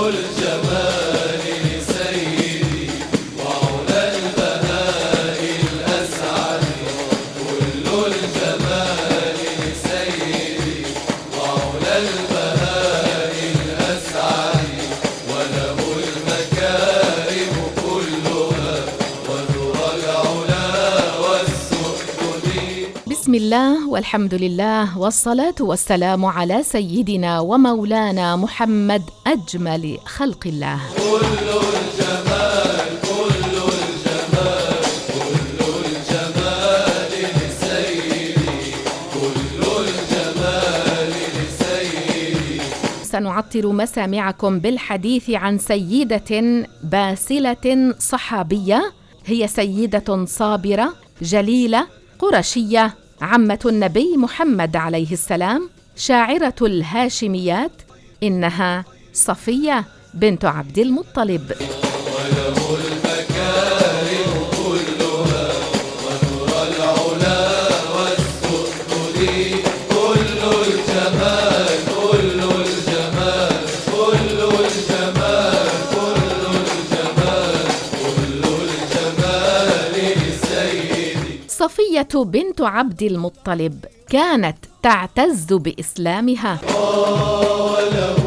الجمال لسيدي وعلى البهاء الأسعد، كل الجمال لسيدي وعلى البهاء الأسعد، وله المكارم كلها وذرى العلا والسؤدد. بسم الله والحمد لله والصلاة والسلام على سيدنا ومولانا محمد أجمل خلق الله. كل الجمال كل الجمال كل الجمال لسيدي كل الجمال لسيدي. سنعطر مسامعكم بالحديث عن سيدة باسلة صحابية، هي سيدة صابرة جليلة قرشية، عمة النبي محمد عليه السلام، شاعرة الهاشميات، إنها صفية بنت عبد المطلب. وله المكارم كلها وذرى العلا والسؤدد، كل الجمال كل الجمال كل الجمال كل الجمال كل الجمال لسيدي. صفية بنت عبد المطلب كانت تعتز بإسلامها، وله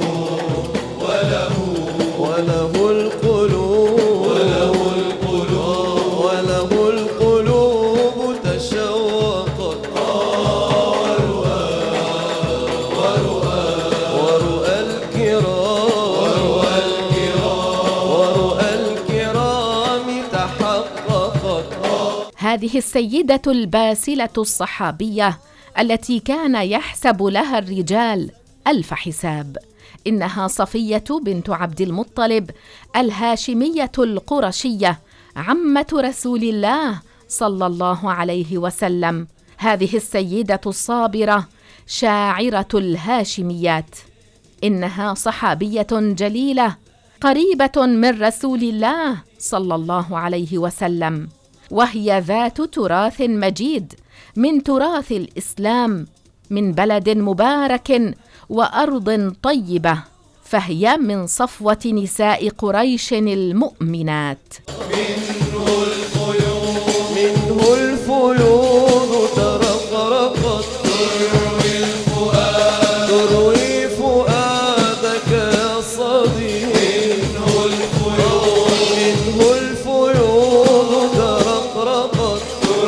القلوب وله القلوب تشوقت، ورؤى الكرام تحققت. هذه السيدة الباسلة الصحابية التي كان يحسب لها الرجال ألف حساب، إنها صفية بنت عبد المطلب الهاشمية القرشية، عمة رسول الله صلى الله عليه وسلم. هذه السيدة الصابرة شاعرة الهاشميات، إنها صحابية جليلة قريبة من رسول الله صلى الله عليه وسلم، وهي ذات تراث مجيد من تراث الإسلام، من بلد مبارك وأرض طيبة، فهي من صفوة نساء قريش المؤمنات. منه الفيوض ترقرقت، تروي فؤادك يا صديق. منه الفيوض ترقرقت،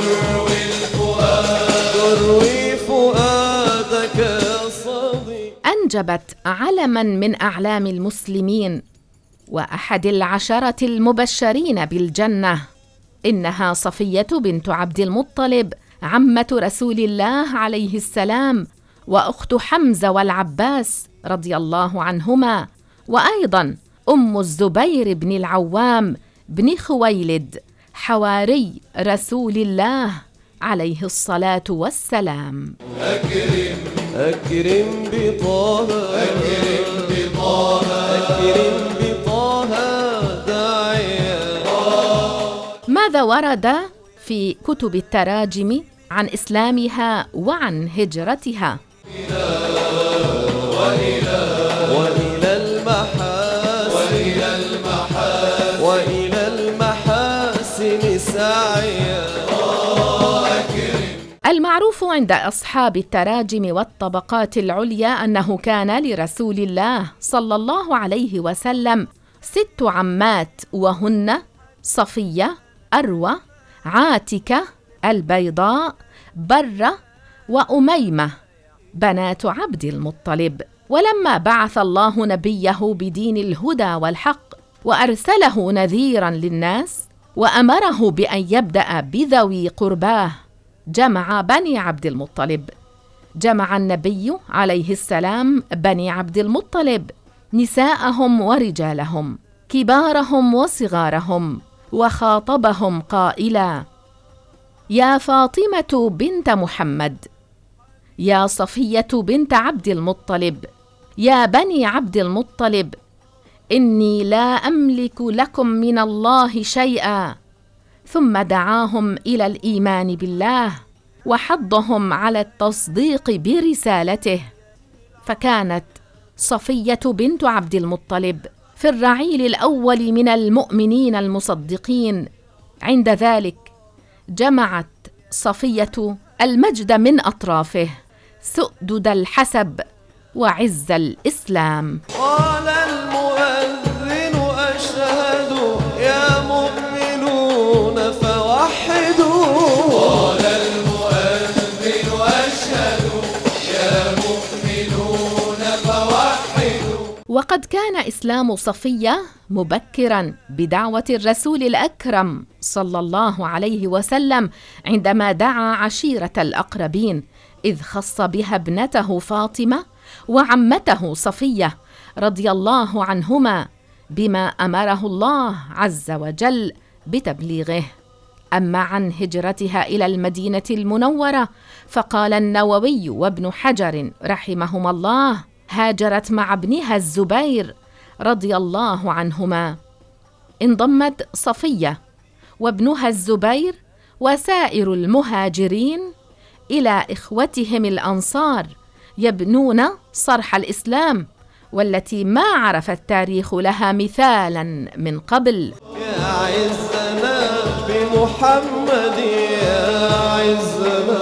تروي فؤادك يا صديق. أنجبت علما من أعلام المسلمين وأحد العشرة المبشرين بالجنة، إنها صفية بنت عبد المطلب، عمة رسول الله عليه السلام، وأخت حمزة والعباس رضي الله عنهما، وأيضا أم الزبير بن العوام بن خويلد، حواري رسول الله عليه الصلاة والسلام. أكرم بطه داعيا. ماذا ورد في كتب التراجم عن إسلامها وعن هجرتها؟ وإلى المحاسن سعيا. المعروف عند أصحاب التراجم والطبقات العليا أنه كان لرسول الله صلى الله عليه وسلم 6 عمات، وهن صفية، أروى، عاتكة، البيضاء، برة، وأميمة، بنات عبد المطلب. ولما بعث الله نبيه بدين الهدى والحق وأرسله نذيراً للناس وأمره بأن يبدأ بذوي قرباه، جمع بني عبد المطلب. جمع النبي عليه السلام بني عبد المطلب، نساءهم ورجالهم، كبارهم وصغارهم، وخاطبهم قائلا: يا فاطمة بنت محمد، يا صفية بنت عبد المطلب، يا بني عبد المطلب، إني لا أملك لكم من الله شيئا. ثم دعاهم إلى الإيمان بالله وحضهم على التصديق برسالته، فكانت صفية بنت عبد المطلب في الرعيل الأول من المؤمنين المصدقين. عند ذلك جمعت صفية المجد من أطرافه، سؤدد الحسب وعز الإسلام. قال المؤذن أشهد يا مؤمنون فوحدوا. قال المؤذن أشهد يا مؤمنون فوحدوا. وقد كان إسلام صفية مبكراً بدعوة الرسول الأكرم صلى الله عليه وسلم عندما دعا عشيرة الأقربين، إذ خص بها ابنته فاطمة وعمته صفية رضي الله عنهما بما أمره الله عز وجل بتبليغه. أما عن هجرتها إلى المدينة المنورة فقال النووي وابن حجر رحمهما الله: هاجرت مع ابنها الزبير رضي الله عنهما. انضمت صفية وابنها الزبير وسائر المهاجرين إلى إخوتهم الأنصار يبنون صرح الإسلام، والتي ما عرف التاريخ لها مثالا من قبل. يا عزنا بمحمد يا عزنا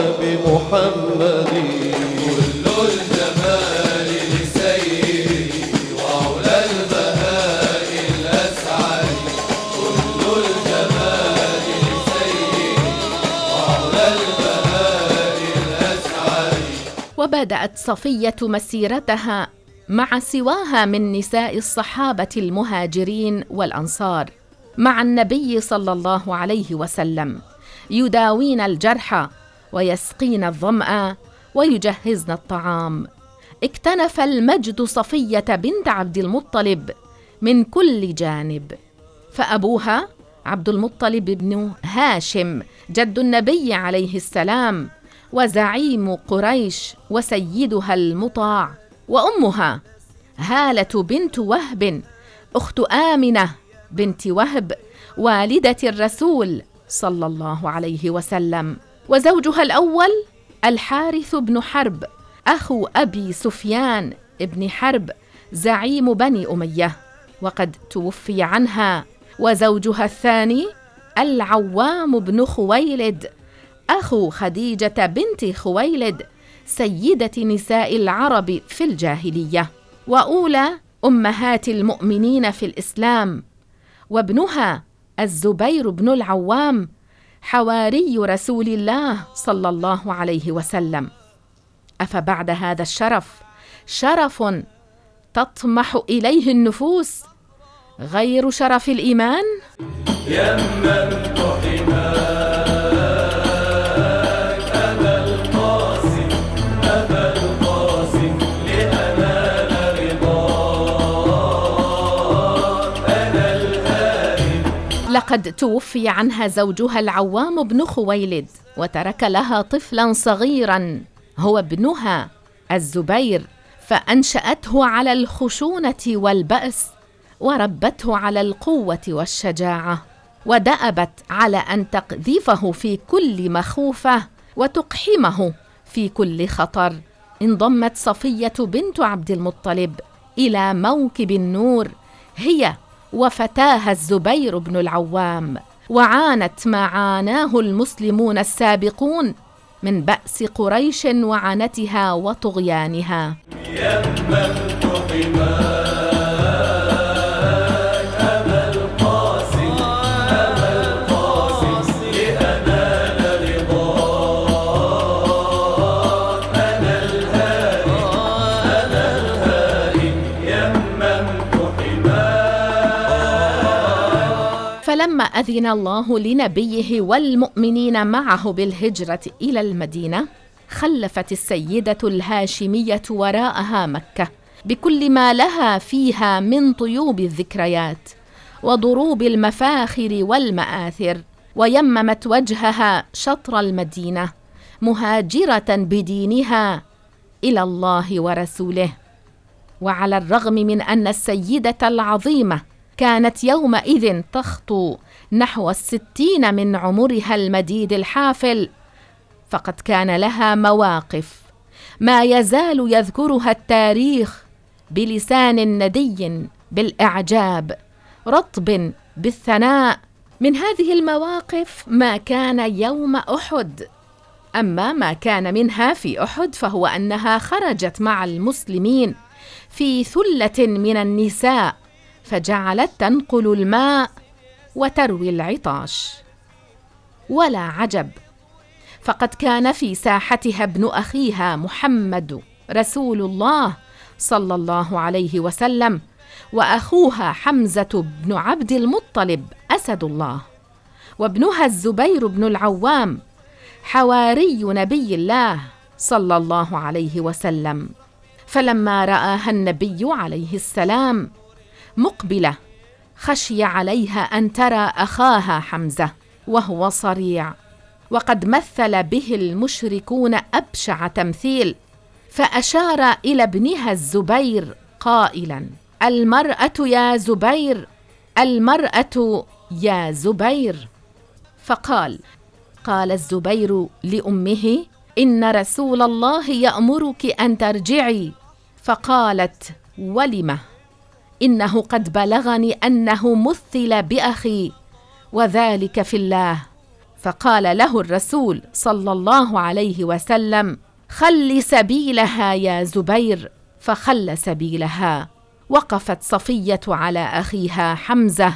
بمحمد، كل الجمال لسيدي وعلى البهاء الأسعد، كل الجمال لسيدي وعلى البهاء الأسعد. وبدأت صفية مسيرتها مع سواها من نساء الصحابة المهاجرين والأنصار مع النبي صلى الله عليه وسلم، يداوين الجرحى ويسقين الظمأ ويجهزن الطعام. اكتنف المجد صفية بنت عبد المطلب من كل جانب، فأبوها عبد المطلب بن هاشم جد النبي عليه السلام وزعيم قريش وسيدها المطاع، وأمها هالة بنت وهب أخت آمنة بنت وهب والدة الرسول صلى الله عليه وسلم، وزوجها الأول الحارث بن حرب أخو أبي سفيان بن حرب زعيم بني أمية وقد توفي عنها، وزوجها الثاني العوام بن خويلد أخو خديجة بنت خويلد سيدة نساء العرب في الجاهلية وأولى أمهات المؤمنين في الإسلام، وابنها الزبير بن العوام حواري رسول الله صلى الله عليه وسلم. أفبعد هذا الشرف شرف تطمح إليه النفوس غير شرف الإيمان؟ يممت حماك أبا القاسم أبا القاسم لأنال رضاك أنا الهادي. لقد توفي عنها زوجها العوام بن خويلد وترك لها طفلا صغيرا هو ابنها الزبير، فأنشأته على الخشونة والبأس وربته على القوة والشجاعة، ودأبت على أن تقذفه في كل مخوفة وتقحمه في كل خطر. انضمت صفية بنت عبد المطلب إلى موكب النور هي وفتاها الزبير بن العوام، وعانت ما عاناه المسلمون السابقون من بأس قريش وعنتها وطغيانها. يممت حماك أبا القاسم أبا القاسم لأنال رضاك أنا الهادي أنا الهادي يممت حماك. فلما أذن الله لنبيه والمؤمنين معه بالهجرة إلى المدينة، خلفت السيدة الهاشمية وراءها مكة بكل ما لها فيها من طيوب الذكريات وضروب المفاخر والمآثر، ويممت وجهها شطر المدينة مهاجرة بدينها إلى الله ورسوله. وعلى الرغم من أن السيدة العظيمة كانت يومئذ تخطو نحو 60 من عمرها المديد الحافل، فقد كان لها مواقف ما يزال يذكرها التاريخ بلسان ندي بالإعجاب رطب بالثناء. من هذه المواقف ما كان يوم أحد. أما ما كان منها في أحد فهو أنها خرجت مع المسلمين في ثلة من النساء، فجعلت تنقل الماء وتروي العطاش. ولا عجب، فقد كان في ساحتها ابن أخيها محمد رسول الله صلى الله عليه وسلم، وأخوها حمزة بن عبد المطلب أسد الله، وابنها الزبير بن العوام حواري نبي الله صلى الله عليه وسلم. فلما رآها النبي عليه السلام مقبلة خشي عليها أن ترى أخاها حمزة وهو صريع، وقد مثل به المشركون أبشع تمثيل، فأشار إلى ابنها الزبير قائلا: المرأة يا زبير، المرأة يا زبير. فقال الزبير لأمه: إن رسول الله يأمرك أن ترجعي. فقالت: ولم؟ إنه قد بلغني أنه مثل بأخي وذلك في الله. فقال له الرسول صلى الله عليه وسلم: خل سبيلها يا زبير. فخل سبيلها. وقفت صفية على أخيها حمزة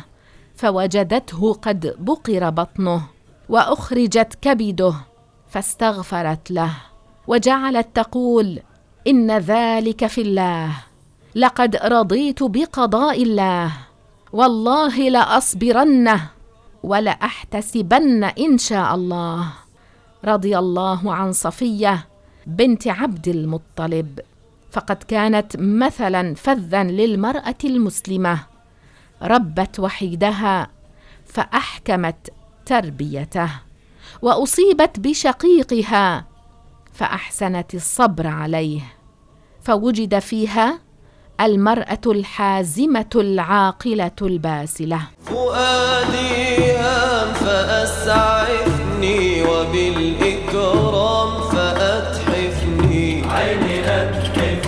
فوجدته قد بقر بطنه وأخرجت كبده، فاستغفرت له وجعلت تقول: إن ذلك في الله، لقد رضيت بقضاء الله، والله لأصبرنه ولأحتسبن إن شاء الله. رضي الله عن صفية بنت عبد المطلب، فقد كانت مثلا فذا للمرأة المسلمة، ربت وحيدها فأحكمت تربيته، وأصيبت بشقيقها فأحسنت الصبر عليه، فوجد فيها المرأة الحازمة العاقلة الباسلة. فؤادي هام فأسعفني، وبالإكرام فأتحفني، عيني أتحفني.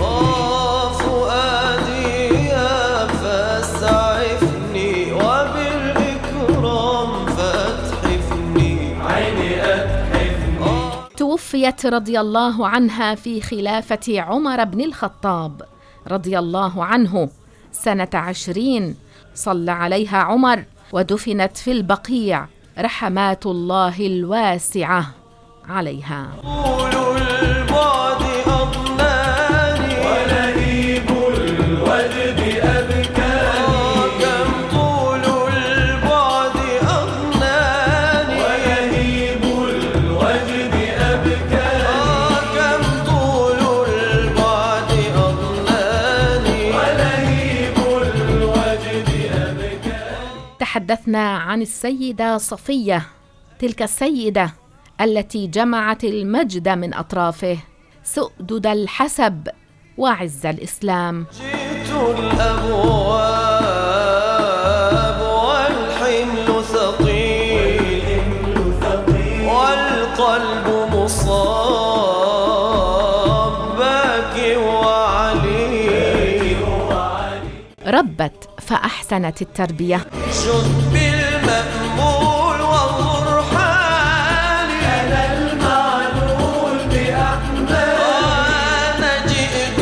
فؤادي هام فأسعفني، وبالإكرام فأتحفني، عيني أتحفني. توفيت رضي الله عنها في خلافة عمر بن الخطاب رضي الله عنه سنة 20. صلى عليها عمر ودفنت في البقيع رحمات الله الواسعة عليها. طول البعد أضناني، ولهيب الوجد أبكاني. كم طول البعد أضناني، ولهيب الوجد أبكاني. كم طول البعد أضناني، ولهيب الوجد أبكاني. تحدثنا عن السيدة صفية، تلك السيدة التي جمعت المجد من أطرافه، سؤدد الحسب وعز الإسلام. جئت الأبواب والحمل ثقيل، والقلب مصاب باكي وعلي. ربت فأحسنت التربية. شد بالمأمول والبرهان، أنا المعلول بأحمد. أنا جئت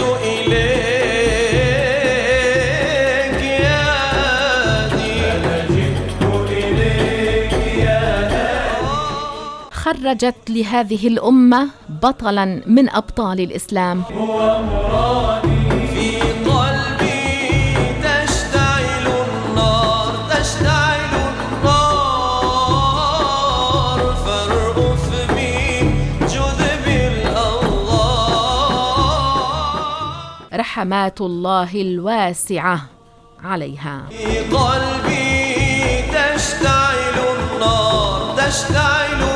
إليك يا هادي، أنا جئت إليك يا هادي. خرجت لهذه الأمة بطلا من أبطال الإسلام. هو مرادي في قلبي، تشتعل النار، تشتعل النار. فارأف بي جذب الله، رحمات الله الواسعة عليها. في قلبي تشتعل النار، تشتعل